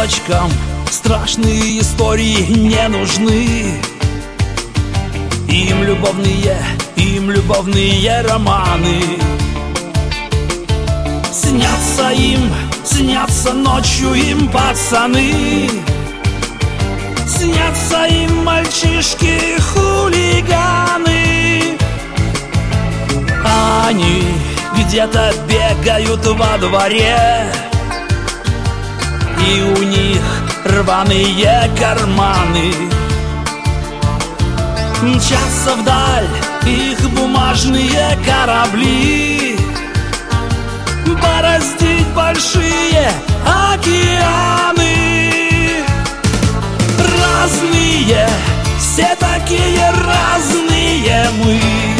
Девочкам страшные истории не нужны. Им любовные романы. Снятся ночью им пацаны. Снятся им мальчишки-хулиганы. Они где-то бегают во дворе, и у них рваные карманы. Мчатся вдаль их бумажные корабли, бороздить большие океаны. Разные, все такие разные мы,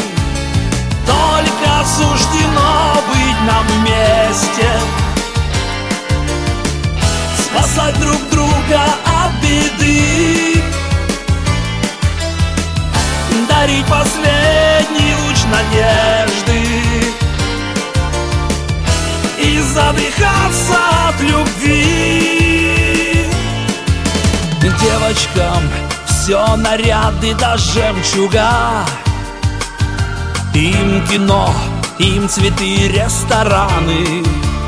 только суждено быть нам вместе, спасать друг друга от беды, дарить последний луч надежды и задыхаться от любви. Девочкам все наряды до жемчуга. Им кино, им цветы, рестораны.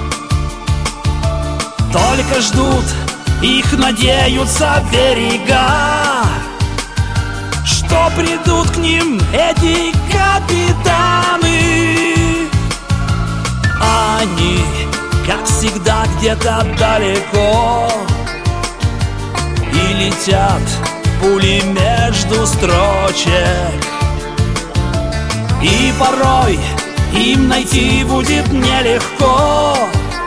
Только ждут, их надеются берега, что придут к ним эти капитаны. Они, как всегда, где-то далеко, и летят пули между строчек. И порой им найти будет нелегко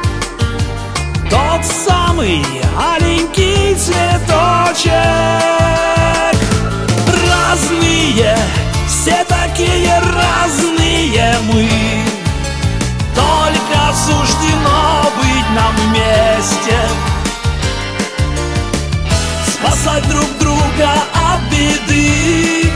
тот самый аленький цветочек. Разные, все такие разные мы, только суждено быть нам вместе, спасать друг друга от беды,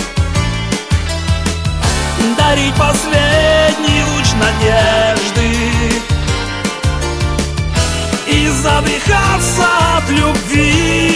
дарить последний луч надежды и задыхаться от любви.